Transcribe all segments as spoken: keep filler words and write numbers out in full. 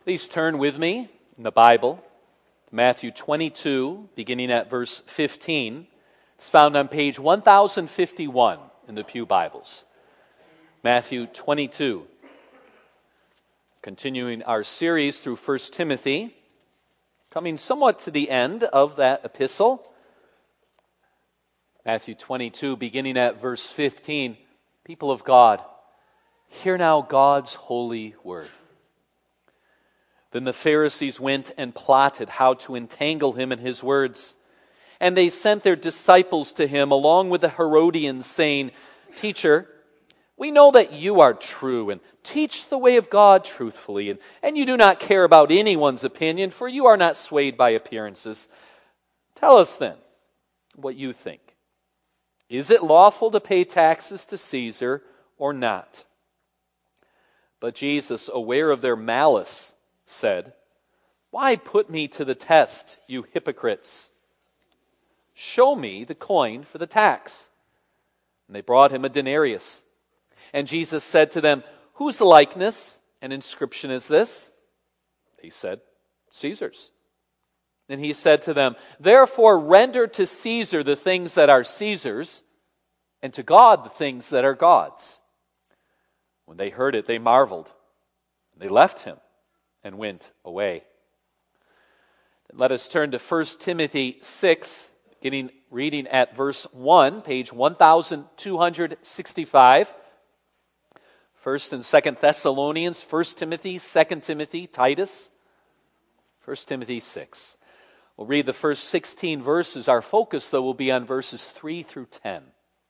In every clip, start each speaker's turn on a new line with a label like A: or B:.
A: Please turn with me in the Bible, Matthew twenty-two, beginning at verse fifteen. It's found on page one thousand fifty-one in the Pew Bibles. Matthew twenty-two. Continuing our series through First Timothy, coming somewhat to the end of that epistle. Matthew twenty-two, beginning at verse fifteen. People of God, hear now God's holy word. Then the Pharisees went and plotted how to entangle him in his words. And they sent their disciples to him along with the Herodians, saying, Teacher, we know that you are true and teach the way of God truthfully, and, and you do not care about anyone's opinion, for you are not swayed by appearances. Tell us then what you think. Is it lawful to pay taxes to Caesar or not? But Jesus, aware of their malice, said, Why put me to the test, you hypocrites? Show me the coin for the tax. And they brought him a denarius. And Jesus said to them, Whose likeness and inscription is this? They said, Caesar's. And he said to them, Therefore render to Caesar the things that are Caesar's, and to God the things that are God's. When they heard it, they marveled. They left him and went away. Let us turn to First Timothy six, beginning reading at verse one, page one thousand two hundred sixty-five. First and Second Thessalonians, First Timothy, Second Timothy, Titus, First Timothy six. We'll read the first sixteen verses. Our focus, though, will be on verses three through ten.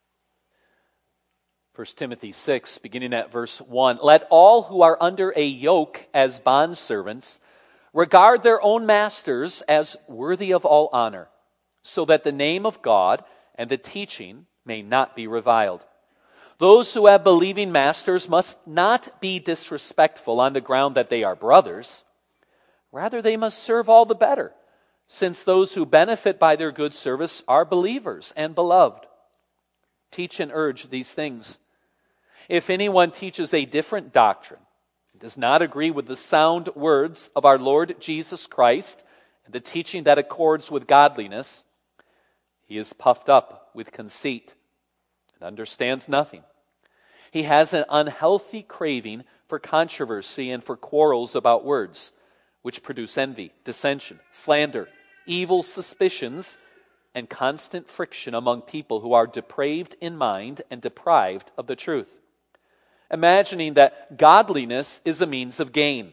A: First Timothy six, beginning at verse one. Let all who are under a yoke as bondservants regard their own masters as worthy of all honor, so that the name of God and the teaching may not be reviled. Those who have believing masters must not be disrespectful on the ground that they are brothers. Rather, they must serve all the better, since those who benefit by their good service are believers and beloved. Teach and urge these things. If anyone teaches a different doctrine, does not agree with the sound words of our Lord Jesus Christ and the teaching that accords with godliness, he is puffed up with conceit and understands nothing. He has an unhealthy craving for controversy and for quarrels about words, which produce envy, dissension, slander, evil suspicions, and constant friction among people who are depraved in mind and deprived of the truth, imagining that godliness is a means of gain.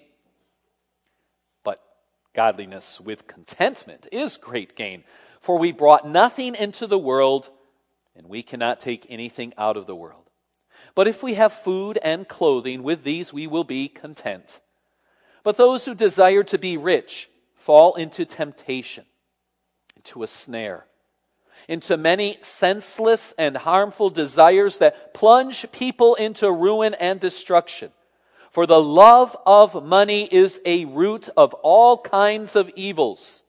A: But godliness with contentment is great gain, for we brought nothing into the world, and we cannot take anything out of the world. But if we have food and clothing, with these we will be content. But those who desire to be rich fall into temptation, into a snare, into many senseless and harmful desires that plunge people into ruin and destruction. For the love of money is a root of all kinds of evils.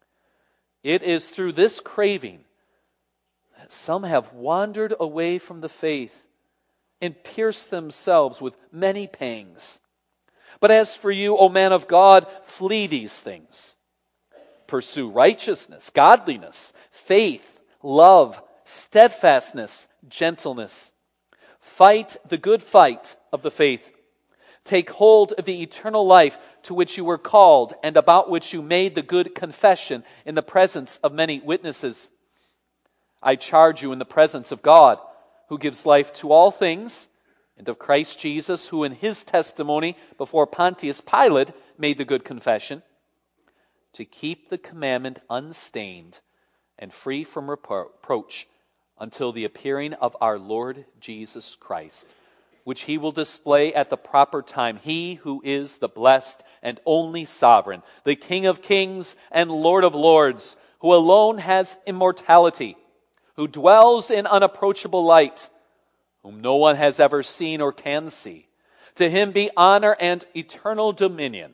A: It is through this craving that some have wandered away from the faith and pierced themselves with many pangs. But as for you, O man of God, flee these things. Pursue righteousness, godliness, faith, love, steadfastness, gentleness. Fight the good fight of the faith. Take hold of the eternal life to which you were called and about which you made the good confession in the presence of many witnesses. I charge you in the presence of God, who gives life to all things, and of Christ Jesus, who in his testimony before Pontius Pilate made the good confession, to keep the commandment unstained and free from reproach until the appearing of our Lord Jesus Christ, which he will display at the proper time, he who is the blessed and only sovereign, the King of kings and Lord of lords, who alone has immortality, who dwells in unapproachable light, whom no one has ever seen or can see. To him be honor and eternal dominion.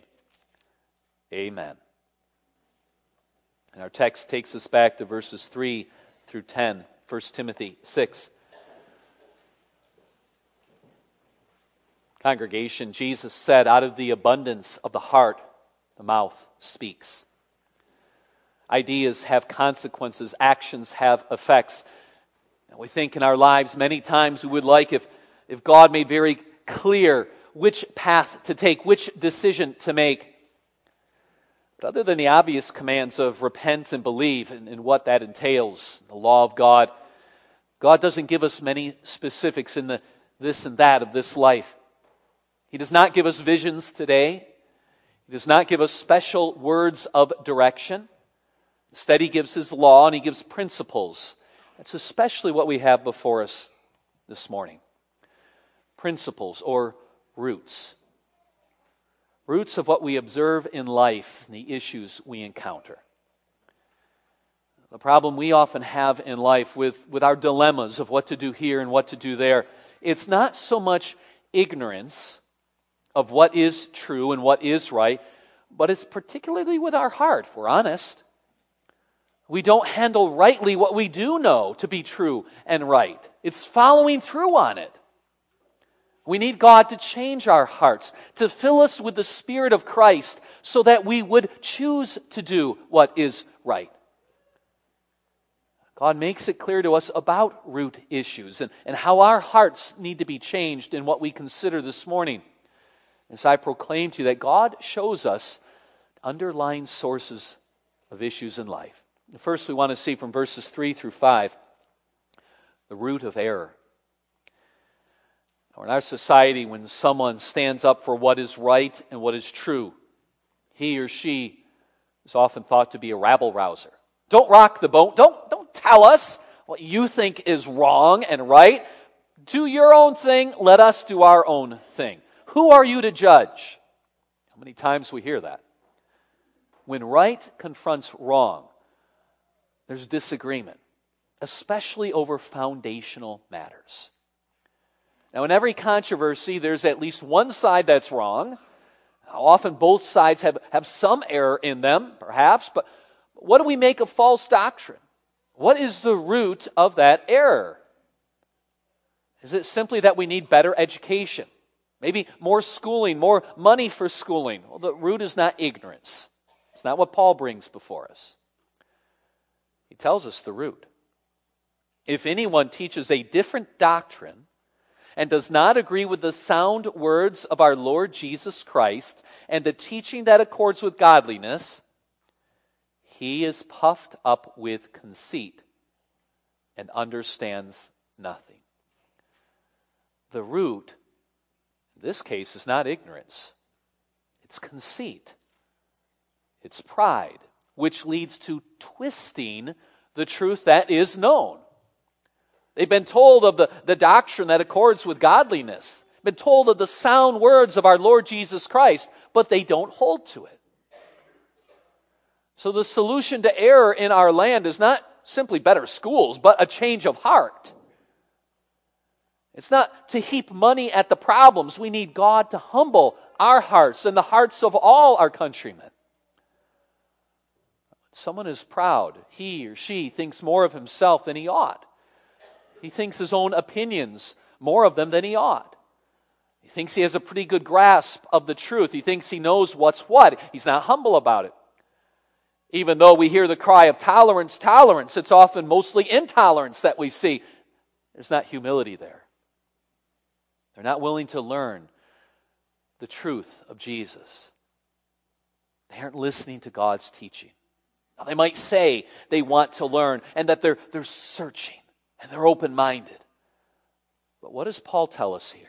A: Amen. And our text takes us back to verses three through ten, First Timothy six. Congregation, Jesus said, out of the abundance of the heart, The mouth speaks. Ideas have consequences. Actions have effects. And we think in our lives many times we would like if, if God made very clear which path to take, which decision to make. But other than the obvious commands of repent and believe and, and what that entails, the law of God, God doesn't give us many specifics in the this and that of this life. He does not give us visions today. He does not give us special words of direction. Instead, he gives his law and he gives principles. That's especially what we have before us this morning. Principles or roots. Roots of what we observe in life and the issues we encounter. The problem we often have in life with, with our dilemmas of what to do here and what to do there, it's not so much ignorance of what is true and what is right, but it's particularly with our heart, if we're honest. We don't handle rightly what we do know to be true and right. It's following through on it. We need God to change our hearts, to fill us with the Spirit of Christ so that we would choose to do what is right. God makes it clear to us about root issues and, and how our hearts need to be changed in what we consider this morning. As I proclaim to you that God shows us underlying sources of issues in life. First, we want to see from verses three through five, the root of error. Now, in our society, when someone stands up for what is right and what is true, he or she is often thought to be a rabble-rouser. Don't rock the boat. Don't, don't tell us what you think is wrong and right. Do your own thing. Let us do our own thing. Who are you to judge? How many times we hear that? When right confronts wrong, there's disagreement, especially over foundational matters. Now, in every controversy, there's at least one side that's wrong. Often both sides have, have some error in them, perhaps, but what do we make of false doctrine? What is the root of that error? Is it simply that we need better education? Maybe more schooling, more money for schooling? Well, the root is not ignorance. It's not what Paul brings before us. He tells us the root. If anyone teaches a different doctrine and does not agree with the sound words of our Lord Jesus Christ and the teaching that accords with godliness, he is puffed up with conceit and understands nothing. The root, in this case, is not ignorance. It's conceit. It's pride, which leads to twisting the truth that is known. They've been told of the, the doctrine that accords with godliness, been told of the sound words of our Lord Jesus Christ, but they don't hold to it. So the solution to error in our land is not simply better schools, but a change of heart. It's not to heap money at the problems. We need God to humble our hearts and the hearts of all our countrymen. Someone is proud. He or she thinks more of himself than he ought. He thinks his own opinions, more of them than he ought. He thinks he has a pretty good grasp of the truth. He thinks he knows what's what. He's not humble about it. Even though we hear the cry of tolerance, tolerance, it's often mostly intolerance that we see. There's not humility there. They're not willing to learn the truth of Jesus. They aren't listening to God's teaching. Now, they might say they want to learn and that they're, they're searching and they're open-minded. But what does Paul tell us here?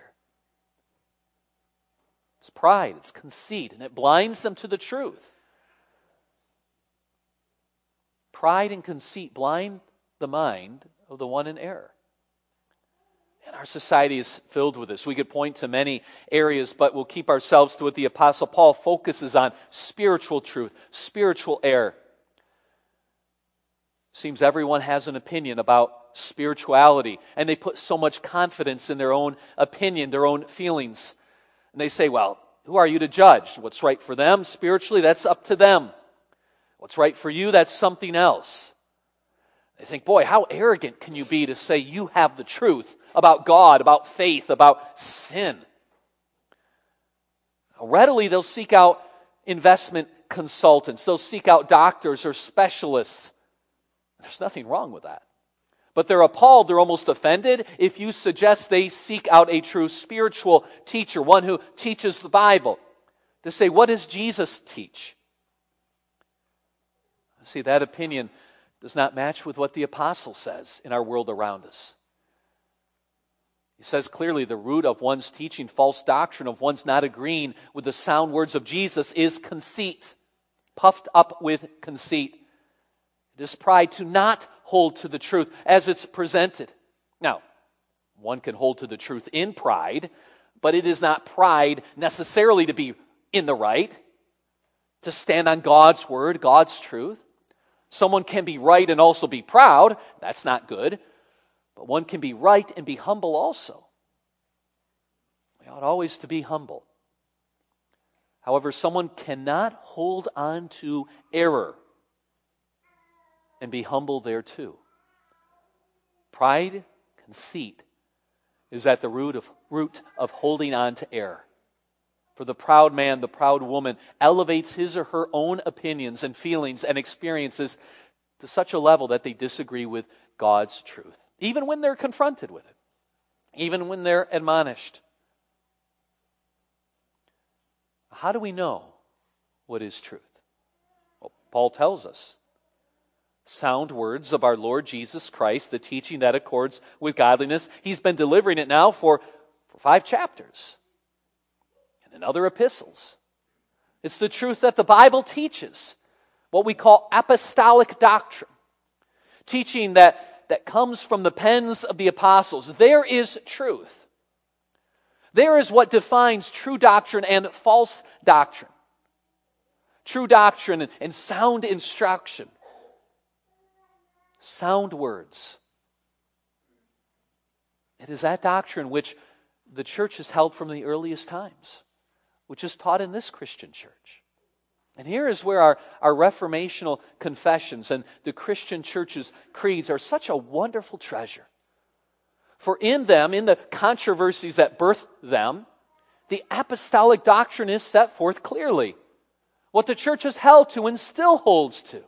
A: It's pride, it's conceit, and it blinds them to the truth. Pride and conceit blind the mind of the one in error. And our society is filled with this. We could point to many areas, but we'll keep ourselves to what the Apostle Paul focuses on: spiritual truth, spiritual error. Seems everyone has an opinion about spirituality, and they put so much confidence in their own opinion, their own feelings. And they say, well, who are you to judge? What's right for them spiritually, that's up to them. What's right for you, that's something else. They think, boy, how arrogant can you be to say you have the truth about God, about faith, about sin? Readily they'll seek out investment consultants. They'll seek out doctors or specialists. There's nothing wrong with that. But they're appalled, they're almost offended if you suggest they seek out a true spiritual teacher, one who teaches the Bible, to say, what does Jesus teach? See, that opinion does not match with what the apostle says in our world around us. He says clearly the root of one's teaching false doctrine, of one's not agreeing with the sound words of Jesus, is conceit, puffed up with conceit. It is pride to not hold to the truth as it's presented. Now, one can hold to the truth in pride, but it is not pride necessarily to be in the right, to stand on God's word, God's truth. Someone can be right and also be proud. That's not good. But one can be right and be humble also. We ought always to be humble. However, someone cannot hold on to error and be humble there too. Pride, conceit, is at the root of, root of holding on to error. For the proud man, the proud woman elevates his or her own opinions and feelings and experiences to such a level that they disagree with God's truth, even when they're confronted with it, even when they're admonished. How do we know what is truth? Well, Paul tells us. Sound words of our Lord Jesus Christ, the teaching that accords with godliness. He's been delivering it now for, for five chapters. And in other epistles. It's the truth that the Bible teaches. What we call apostolic doctrine. Teaching that, that comes from the pens of the apostles. There is truth. There is what defines true doctrine and false doctrine. True doctrine and, and sound instruction. Sound words. It is that doctrine which the church has held from the earliest times, which is taught in this Christian church. And here is where our, our reformational confessions and the Christian church's creeds are such a wonderful treasure. For in them, in the controversies that birthed them, the apostolic doctrine is set forth clearly. What the church has held to and still holds to.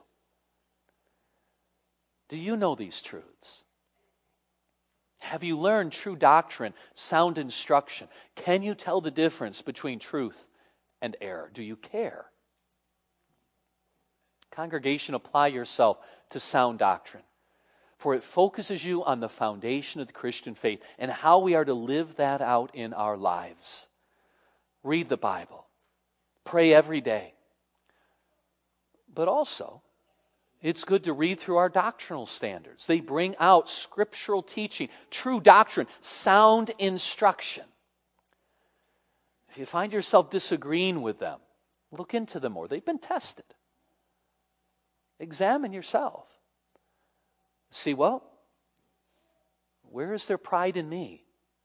A: Do you know these truths? Have you learned true doctrine, sound instruction? Can you tell the difference between truth and error? Do you care? Congregation, apply yourself to sound doctrine, for it focuses you on the foundation of the Christian faith and how we are to live that out in our lives. Read the Bible. Pray every day. But also, it's good to read through our doctrinal standards. They bring out scriptural teaching, true doctrine, sound instruction. If you find yourself disagreeing with them, look into them more. They've been tested. Examine yourself. See, well, where is their pride in me?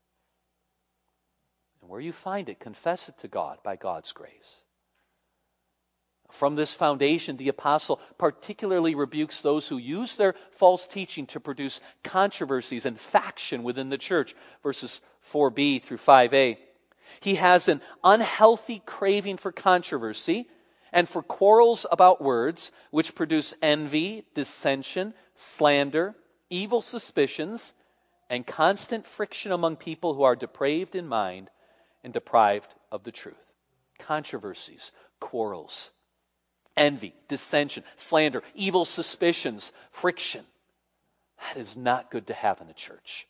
A: And where you find it, confess it to God by God's grace. From this foundation, the apostle particularly rebukes those who use their false teaching to produce controversies and faction within the church, verses four b through five a. He has an unhealthy craving for controversy and for quarrels about words, which produce envy, dissension, slander, evil suspicions, and constant friction among people who are depraved in mind and deprived of the truth. Controversies, quarrels, envy, dissension, slander, evil suspicions, friction. That is not good to have in a church.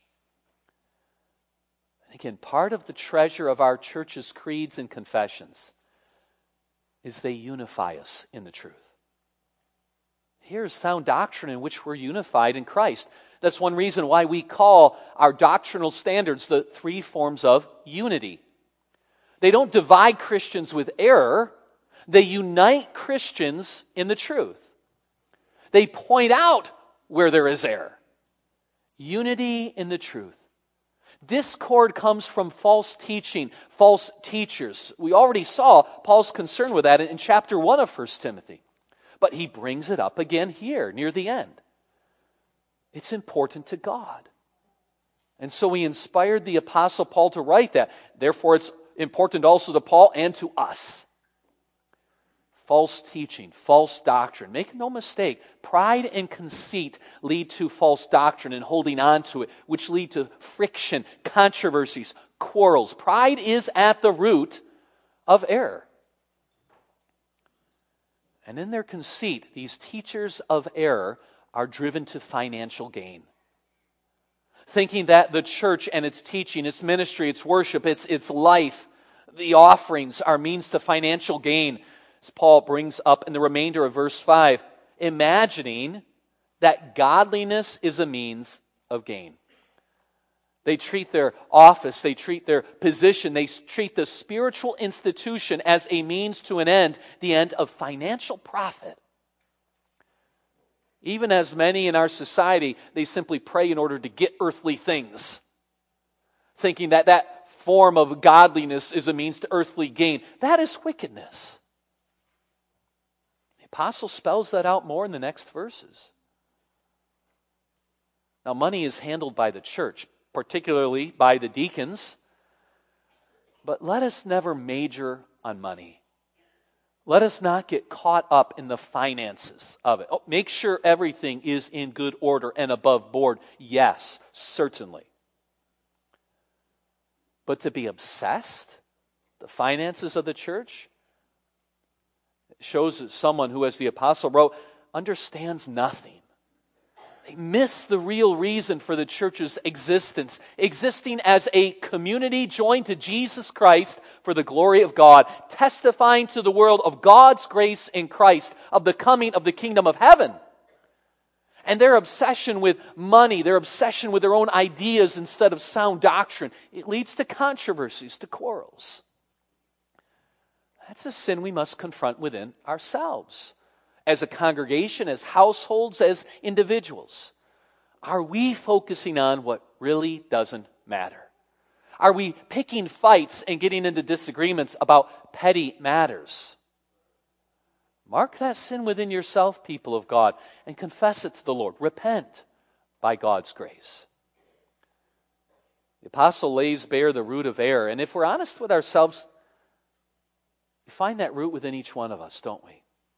A: And again, part of the treasure of our church's creeds and confessions is they unify us in the truth. Here's sound doctrine in which we're unified in Christ. That's one reason why we call our doctrinal standards the three forms of unity. They don't divide Christians with error. They unite Christians in the truth. They point out where there is error. Unity in the truth. Discord comes from false teaching, false teachers. We already saw Paul's concern with that in chapter one of First Timothy. But he brings it up again here near the end. It's important to God. And so he inspired the Apostle Paul to write that. Therefore, it's important also to Paul and to us. false teaching, false doctrine. Make no mistake, pride and conceit lead to false doctrine and holding on to it, which lead to friction, controversies, quarrels. Pride is at the root of error. And in their conceit, these teachers of error are driven to financial gain. Thinking that the church and its teaching, its ministry, its worship, its, its life, the offerings are means to financial gain. As Paul brings up in the remainder of verse five, imagining that godliness is a means of gain. They treat their office, they treat their position, they treat the spiritual institution as a means to an end, the end of financial profit. Even as many in our society, they simply pray in order to get earthly things, thinking that that form of godliness is a means to earthly gain. That is wickedness. The apostle spells that out more in the next verses. Now, money is handled by the church, particularly by the deacons. But let us never major on money. Let us not get caught up in the finances of it. Oh, make sure everything is in good order and above board. Yes, certainly. But to be obsessed, the finances of the church, shows that someone who, as the apostle wrote, understands nothing. They miss the real reason for the church's existence, existing as a community joined to Jesus Christ for the glory of God, testifying to the world of God's grace in Christ, of the coming of the kingdom of heaven. And their obsession with money, their obsession with their own ideas instead of sound doctrine, it leads to controversies, to quarrels. That's a sin we must confront within ourselves. As a congregation, as households, as individuals. Are we focusing on what really doesn't matter? Are we picking fights and getting into disagreements about petty matters? Mark that sin within yourself, people of God, and confess it to the Lord. Repent by God's grace. The apostle lays bare the root of error, and if we're honest with ourselves, we find that root within each one of us, don't we?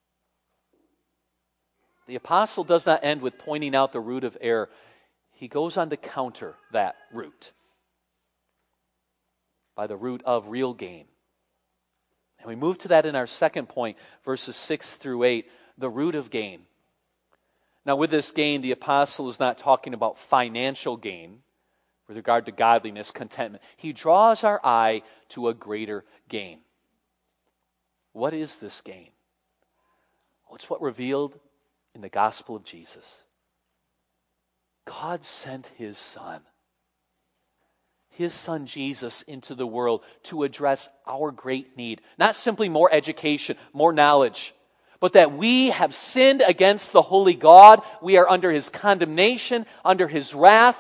A: The apostle does not end with pointing out the root of error. He goes on to counter that root by the root of real gain. And we move to that in our second point, verses six through eight, the root of gain. Now with this gain, the apostle is not talking about financial gain with regard to godliness, contentment. He draws our eye to a greater gain. What is this gain? Well, it's what revealed in the gospel of Jesus. God sent His Son, His Son Jesus, into the world to address our great need. Not simply more education, more knowledge, but that we have sinned against the holy God. We are under His condemnation, under His wrath.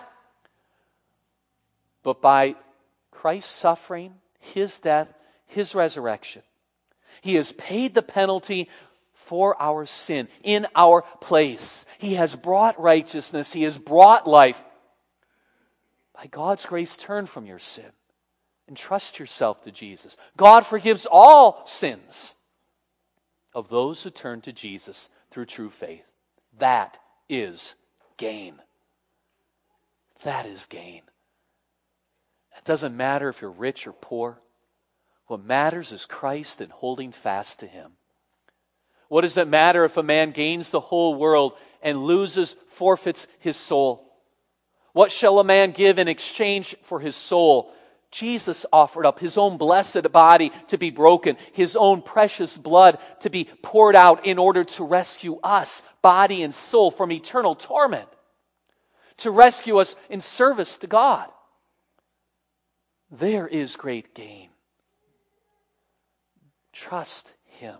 A: But by Christ's suffering, His death, His resurrection, He has paid the penalty for our sin, in our place. He has brought righteousness. He has brought life. By God's grace, turn from your sin and trust yourself to Jesus. God forgives all sins of those who turn to Jesus through true faith. That is gain. That is gain. It doesn't matter if you're rich or poor. What matters is Christ and holding fast to Him. What does it matter if a man gains the whole world and loses, forfeits his soul? What shall a man give in exchange for his soul? Jesus offered up His own blessed body to be broken, His own precious blood to be poured out in order to rescue us, body and soul, from eternal torment, to rescue us in service to God. There is great gain. Trust Him.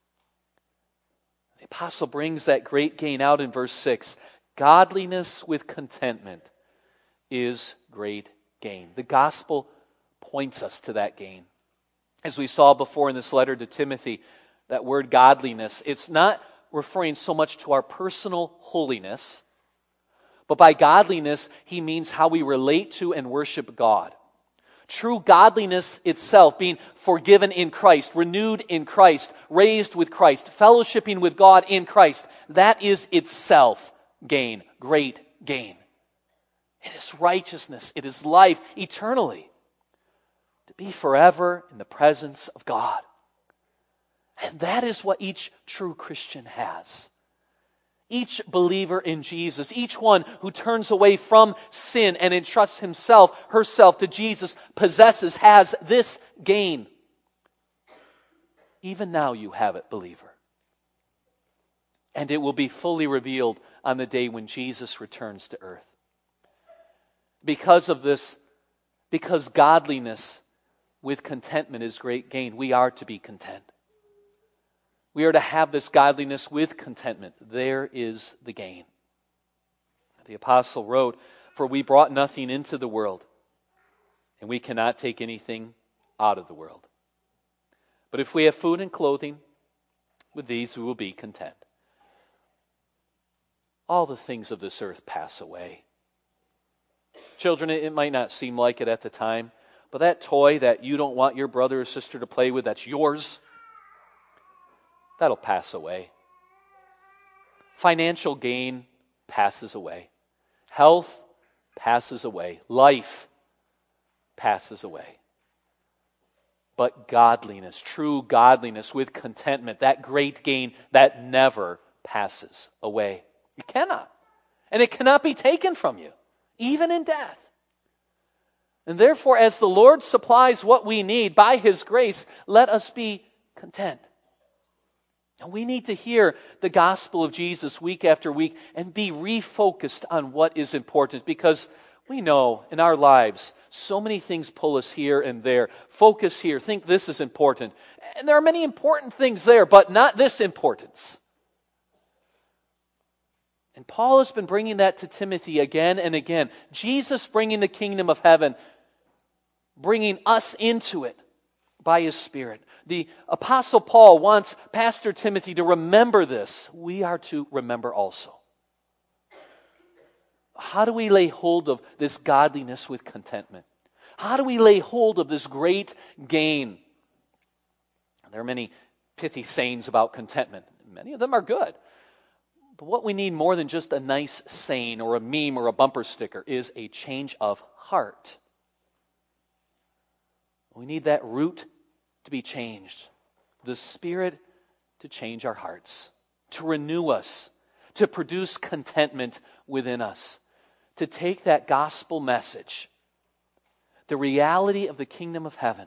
A: The apostle brings that great gain out in verse six. Godliness with contentment is great gain. The gospel points us to that gain. As we saw before in this letter to Timothy, that word godliness, it's not referring so much to our personal holiness, but by godliness, he means how we relate to and worship God. True godliness itself, being forgiven in Christ, renewed in Christ, raised with Christ, fellowshipping with God in Christ, that is itself gain, great gain. It is righteousness. It is life eternally. To be forever in the presence of God. And that is what each true Christian has. Each believer in Jesus, each one who turns away from sin and entrusts himself, herself to Jesus, possesses, has this gain. Even now you have it, believer. And it will be fully revealed on the day when Jesus returns to earth. Because of this, because godliness with contentment is great gain, we are to be content. We are to have this godliness with contentment. There is the gain. The apostle wrote, "For we brought nothing into the world, and we cannot take anything out of the world. But if we have food and clothing, with these we will be content." All the things of this earth pass away. Children, it might not seem like it at the time, but that toy that you don't want your brother or sister to play with, that's yours, that'll pass away. Financial gain passes away. Health passes away. Life passes away. But godliness, true godliness with contentment, that great gain, that never passes away. It cannot. And it cannot be taken from you, even in death. And therefore, as the Lord supplies what we need by His grace, let us be content. And we need to hear the gospel of Jesus week after week and be refocused on what is important, because we know in our lives so many things pull us here and there. Focus here. Think this is important. And there are many important things there, but not this importance. And Paul has been bringing that to Timothy again and again. Jesus bringing the kingdom of heaven, bringing us into it by His Spirit. The Apostle Paul wants Pastor Timothy to remember this. We are to remember also. How do we lay hold of this godliness with contentment? How do we lay hold of this great gain? There are many pithy sayings about contentment. Many of them are good. But what we need more than just a nice saying or a meme or a bumper sticker is a change of heart. We need that root to be changed. The Spirit to change our hearts, to renew us, to produce contentment within us, to take that gospel message, the reality of the kingdom of heaven,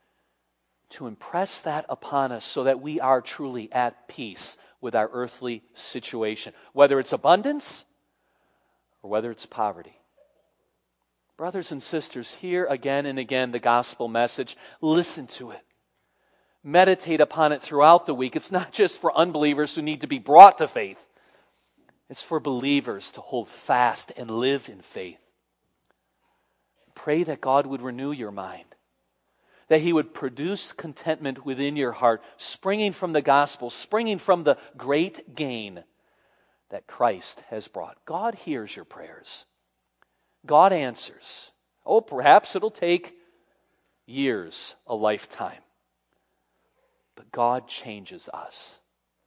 A: to impress that upon us so that we are truly at peace with our earthly situation, whether it's abundance or whether it's poverty. Brothers and sisters, hear again and again the gospel message. Listen to it. Meditate upon it throughout the week. It's not just for unbelievers who need to be brought to faith. It's for believers to hold fast and live in faith. Pray that God would renew your mind, that He would produce contentment within your heart, springing from the gospel, springing from the great gain that Christ has brought. God hears your prayers. God answers. Oh, perhaps it'll take years, a lifetime. But God changes us.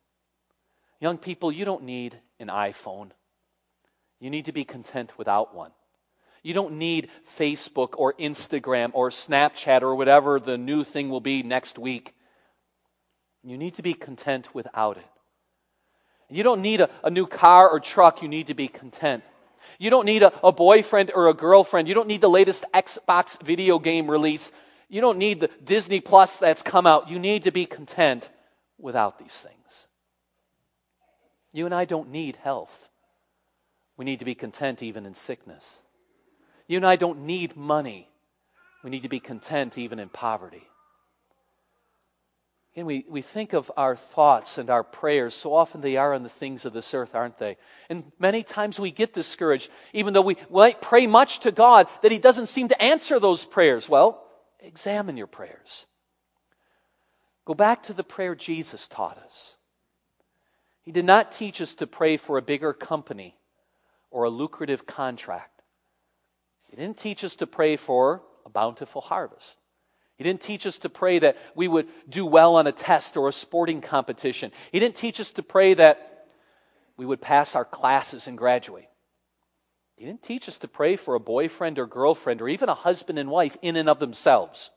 A: Young people, you don't need an iPhone. You need to be content without one. You don't need Facebook or Instagram or Snapchat or whatever the new thing will be next week. You need to be content without it. You don't need a, a new car or truck. You need to be content. You don't need a, a boyfriend or a girlfriend. You don't need the latest Xbox video game release. You don't need the Disney Plus that's come out. You need to be content without these things. You and I don't need health. We need to be content even in sickness. You and I don't need money. We need to be content even in poverty. Again, we, we think of our thoughts and our prayers, so often they are on the things of this earth, aren't they? And many times we get discouraged, even though we might pray much to God, that He doesn't seem to answer those prayers. Well, examine your prayers. Go back to the prayer Jesus taught us. He did not teach us to pray for a bigger company or a lucrative contract. He didn't teach us to pray for a bountiful harvest. He didn't teach us to pray that we would do well on a test or a sporting competition. He didn't teach us to pray that we would pass our classes and graduate. He didn't teach us to pray for a boyfriend or girlfriend or even a husband and wife in and of themselves.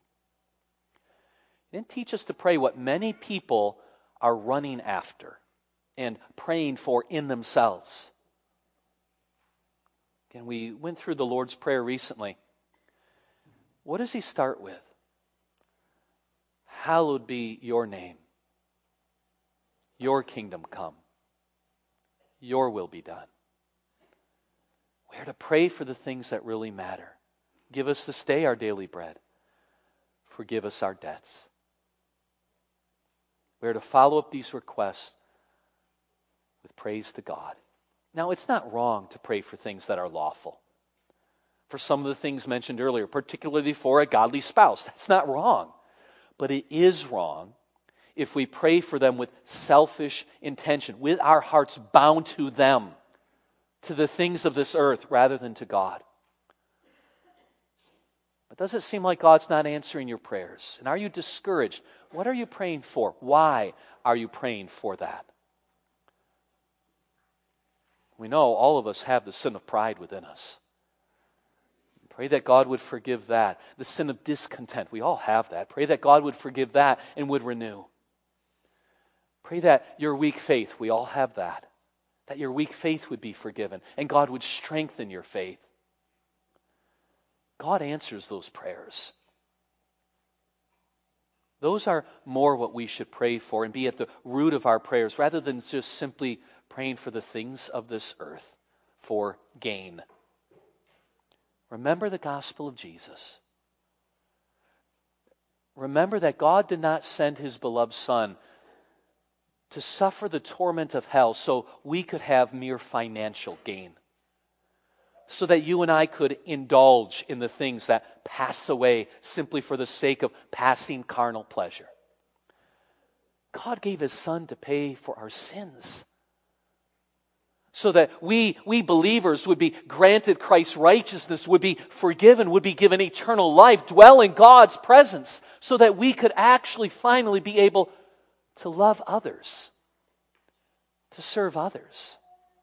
A: He didn't teach us to pray what many people are running after and praying for in themselves. Again, we went through the Lord's Prayer recently. What does he start with? Hallowed be your name. Your kingdom come. Your will be done. We are to pray for the things that really matter. Give us this day our daily bread. Forgive us our debts. We are to follow up these requests with praise to God. Now, it's not wrong to pray for things that are lawful. For some of the things mentioned earlier, particularly for a godly spouse. That's not wrong. But it is wrong if we pray for them with selfish intention, with our hearts bound to them, to the things of this earth, rather than to God. But does it seem like God's not answering your prayers? And are you discouraged? What are you praying for? Why are you praying for that? We know all of us have the sin of pride within us. Pray that God would forgive that. The sin of discontent, we all have that. Pray that God would forgive that and would renew. Pray that your weak faith, we all have that. That your weak faith would be forgiven and God would strengthen your faith. God answers those prayers. Those are more what we should pray for and be at the root of our prayers rather than just simply praying for the things of this earth for gain. Remember the gospel of Jesus. Remember that God did not send his beloved Son to suffer the torment of hell so we could have mere financial gain. So that you and I could indulge in the things that pass away simply for the sake of passing carnal pleasure. God gave his Son to pay for our sins. So that we, we believers would be granted Christ's righteousness, would be forgiven, would be given eternal life, dwell in God's presence, so that we could actually finally be able to love others, to serve others.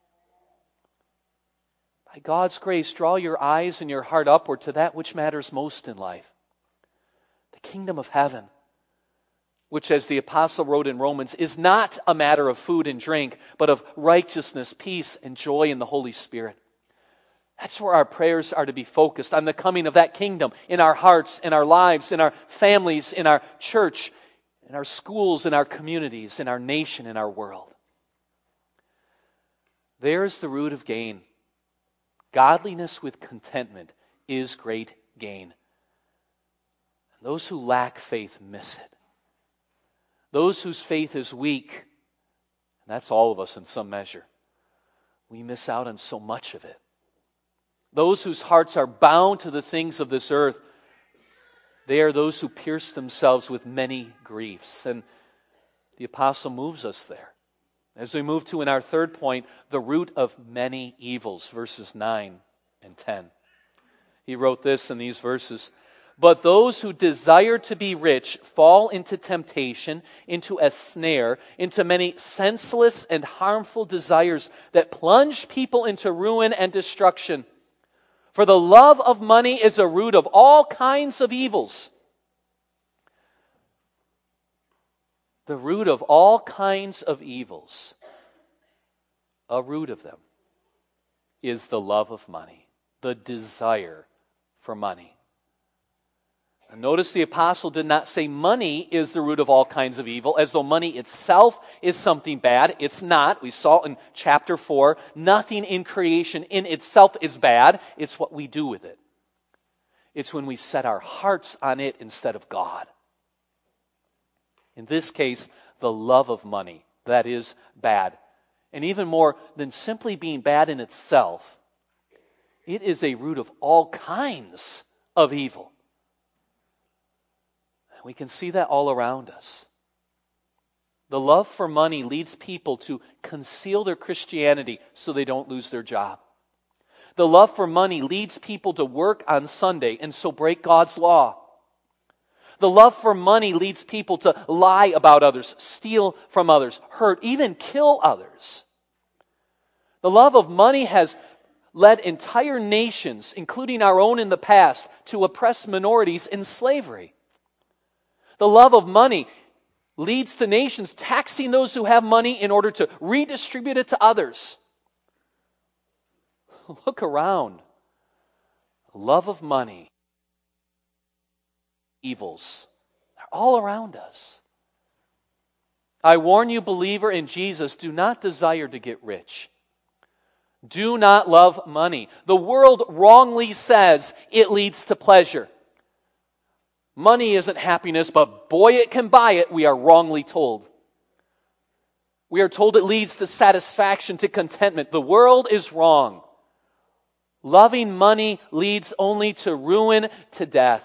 A: By God's grace, draw your eyes and your heart upward to that which matters most in life. The kingdom of heaven, which, as the apostle wrote in Romans, is not a matter of food and drink, but of righteousness, peace, and joy in the Holy Spirit. That's where our prayers are to be focused, on the coming of that kingdom in our hearts, in our lives, in our families, in our church, in our schools, in our communities, in our nation, in our world. There's the root of gain. Godliness with contentment is great gain. Those who lack faith miss it. Those whose faith is weak, and that's all of us in some measure, we miss out on so much of it. Those whose hearts are bound to the things of this earth, they are those who pierce themselves with many griefs. And the apostle moves us there. As we move to, in our third point, the root of many evils, verses nine and ten. He wrote this in these verses. But those who desire to be rich fall into temptation, into a snare, into many senseless and harmful desires that plunge people into ruin and destruction. For the love of money is a root of all kinds of evils. The root of all kinds of evils, a root of them, is the love of money, the desire for money. Notice the apostle did not say money is the root of all kinds of evil, as though money itself is something bad. It's not. We saw in chapter four, nothing in creation in itself is bad. It's what we do with it. It's when we set our hearts on it instead of God. In this case, the love of money, that is bad. And even more than simply being bad in itself, it is a root of all kinds of evil. We can see that all around us. The love for money leads people to conceal their Christianity so they don't lose their job. The love for money leads people to work on Sunday and so break God's law. The love for money leads people to lie about others, steal from others, hurt, even kill others. The love of money has led entire nations, including our own in the past, to oppress minorities in slavery. The love of money leads to nations taxing those who have money in order to redistribute it to others. Look around. Love of money, evils, they're all around us. I warn you, believer in Jesus, do not desire to get rich. Do not love money. The world wrongly says it leads to pleasure. Money isn't happiness, but boy, it can buy it, we are wrongly told. We are told it leads to satisfaction, to contentment. The world is wrong. Loving money leads only to ruin, to death.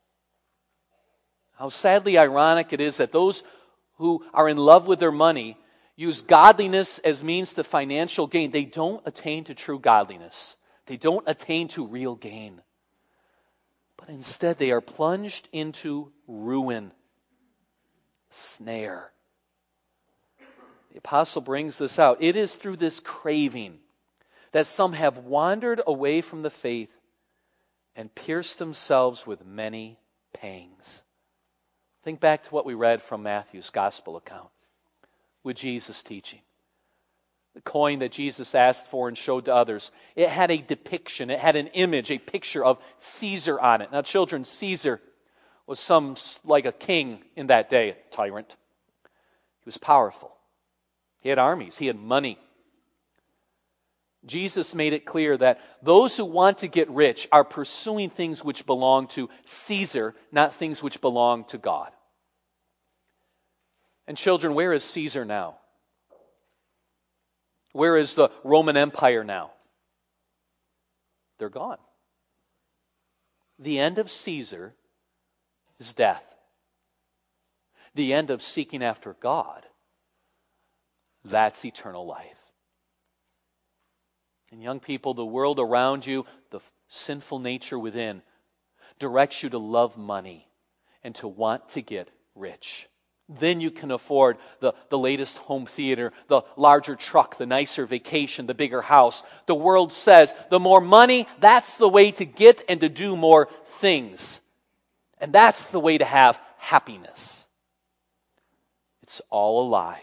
A: How sadly ironic it is that those who are in love with their money use godliness as means to financial gain. They don't attain to true godliness. They don't attain to real gain. But instead they are plunged into ruin, snare. The apostle brings this out. It is through this craving that some have wandered away from the faith and pierced themselves with many pangs. Think back to what we read from Matthew's gospel account with Jesus teaching. The coin that Jesus asked for and showed to others, it had a depiction, it had an image, a picture of Caesar on it. Now children, Caesar was some like a king in that day, a tyrant. He was powerful. He had armies, he had money. Jesus made it clear that those who want to get rich are pursuing things which belong to Caesar, not things which belong to God. And children, where is Caesar now? Where is the Roman Empire now? They're gone. The end of Caesar is death. The end of seeking after God, that's eternal life. And young people, the world around you, the sinful nature within, directs you to love money and to want to get rich. Then you can afford the, the latest home theater, the larger truck, the nicer vacation, the bigger house. The world says the more money, that's the way to get and to do more things. And that's the way to have happiness. It's all a lie.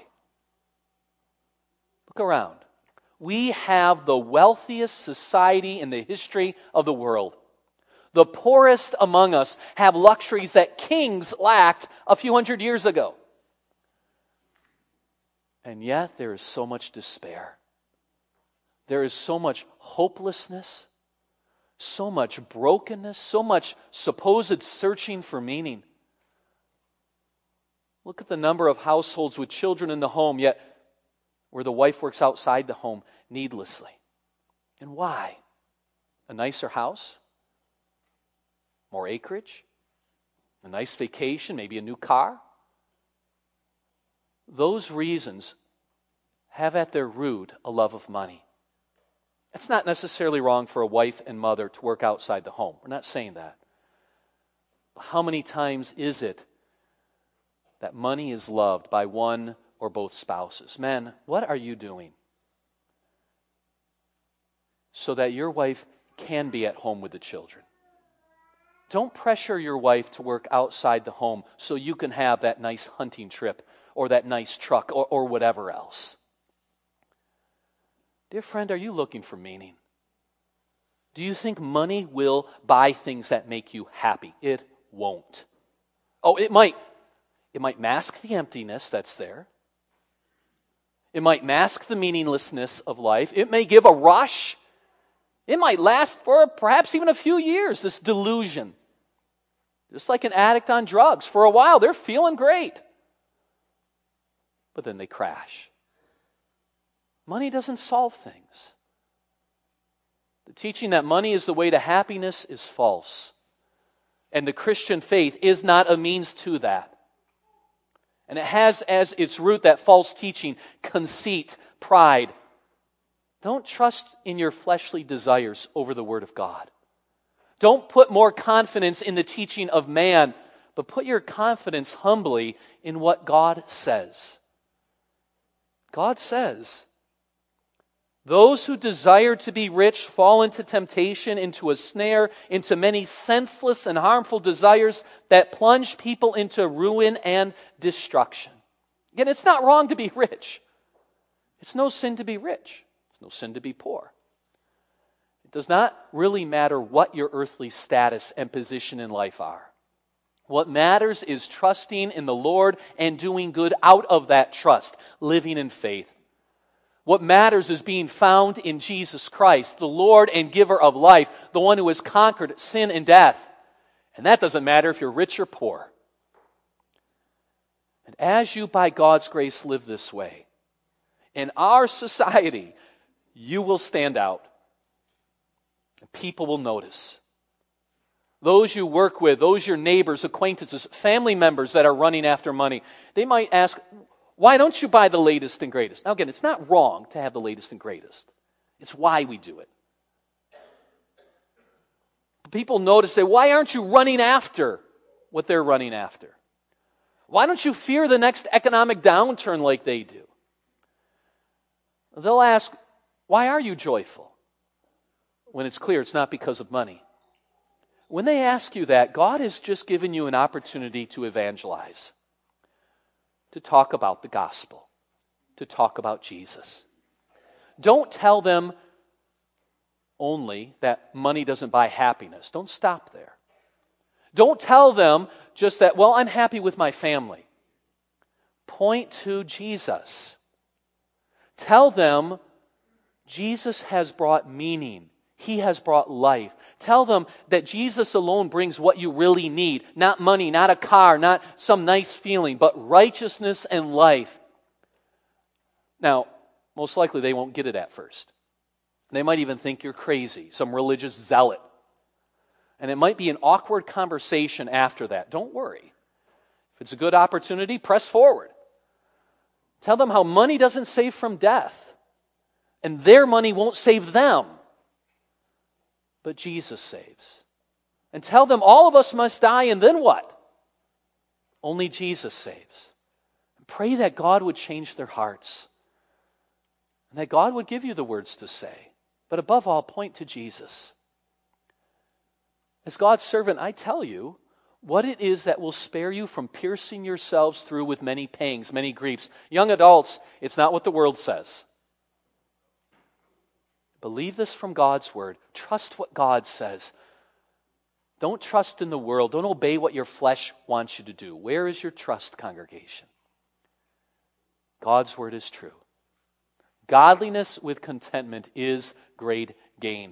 A: Look around. We have the wealthiest society in the history of the world. The poorest among us have luxuries that kings lacked a few hundred years ago. And yet there is so much despair. There is so much hopelessness, so much brokenness, so much supposed searching for meaning. Look at the number of households with children in the home, yet where the wife works outside the home needlessly. And why? A nicer house? More acreage? A nice vacation? Maybe a new car? Those reasons have at their root a love of money. It's not necessarily wrong for a wife and mother to work outside the home. We're not saying that. But how many times is it that money is loved by one or both spouses? Men, what are you doing so that your wife can be at home with the children? Don't pressure your wife to work outside the home so you can have that nice hunting trip or that nice truck or, or whatever else. Dear friend, are you looking for meaning? Do you think money will buy things that make you happy? It won't. Oh, it might. It might mask the emptiness that's there. It might mask the meaninglessness of life. It may give a rush. It might last for perhaps even a few years, this delusion. Just like an addict on drugs. For a while, they're feeling great. But then they crash. Money doesn't solve things. The teaching that money is the way to happiness is false. And the Christian faith is not a means to that. And it has as its root that false teaching, conceit, pride. Don't trust in your fleshly desires over the Word of God. Don't put more confidence in the teaching of man, but put your confidence humbly in what God says. God says, those who desire to be rich fall into temptation, into a snare, into many senseless and harmful desires that plunge people into ruin and destruction. Again, it's not wrong to be rich. It's no sin to be rich. It's no sin to be poor. It does not really matter what your earthly status and position in life are. What matters is trusting in the Lord and doing good out of that trust, living in faith. What matters is being found in Jesus Christ, the Lord and giver of life, the one who has conquered sin and death. And that doesn't matter if you're rich or poor. And as you, by God's grace, live this way, in our society, you will stand out. And people will notice. Those you work with, those your neighbors, acquaintances, family members that are running after money, they might ask, why don't you buy the latest and greatest? Now again, it's not wrong to have the latest and greatest. It's why we do it. People notice, say, why aren't you running after what they're running after? Why don't you fear the next economic downturn like they do? They'll ask, why are you joyful? When it's clear it's not because of money. When they ask you that, God has just given you an opportunity to evangelize, to talk about the gospel, to talk about Jesus. Don't tell them only that money doesn't buy happiness. Don't stop there. Don't tell them just that, well, I'm happy with my family. Point to Jesus. Tell them Jesus has brought meaning. He has brought life. Tell them that Jesus alone brings what you really need. Not money, not a car, not some nice feeling, but righteousness and life. Now, most likely they won't get it at first. They might even think you're crazy, some religious zealot. And it might be an awkward conversation after that. Don't worry. If it's a good opportunity, press forward. Tell them how money doesn't save from death. And their money won't save them. But Jesus saves. And tell them all of us must die, and then what? Only Jesus saves. And pray that God would change their hearts. And that God would give you the words to say. But above all, point to Jesus. As God's servant, I tell you what it is that will spare you from piercing yourselves through with many pangs, many griefs. Young adults, it's not what the world says. Believe this from God's word. Trust what God says. Don't trust in the world. Don't obey what your flesh wants you to do. Where is your trust, congregation? God's word is true. Godliness with contentment is great gain.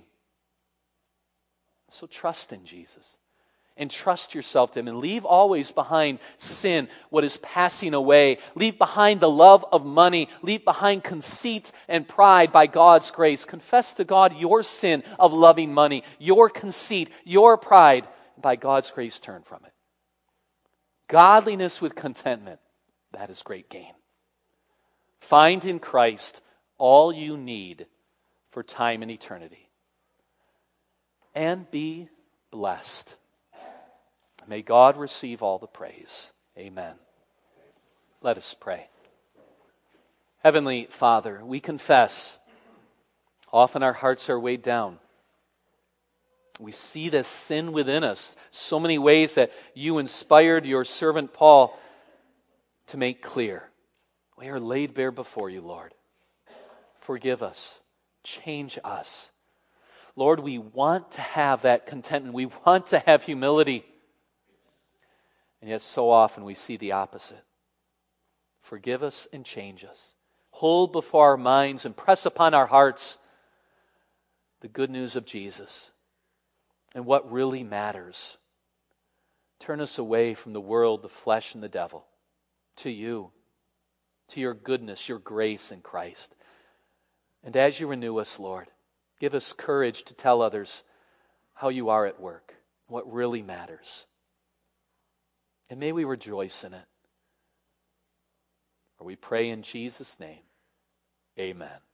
A: So trust in Jesus. And trust yourself to Him. And leave always behind sin, what is passing away. Leave behind the love of money. Leave behind conceit and pride by God's grace. Confess to God your sin of loving money, your conceit, your pride. By God's grace, turn from it. Godliness with contentment, that is great gain. Find in Christ all you need for time and eternity. And be blessed. May God receive all the praise. Amen. Let us pray. Heavenly Father, we confess, often our hearts are weighed down. We see this sin within us, so many ways that you inspired your servant Paul to make clear. We are laid bare before you, Lord. Forgive us. Change us. Lord, we want to have that contentment. We want to have humility. And yet so often we see the opposite. Forgive us and change us. Hold before our minds and press upon our hearts the good news of Jesus and what really matters. Turn us away from the world, the flesh, and the devil to you, to your goodness, your grace in Christ. And as you renew us, Lord, give us courage to tell others how you are at work, what really matters. And may we rejoice in it. For we pray in Jesus' name. Amen.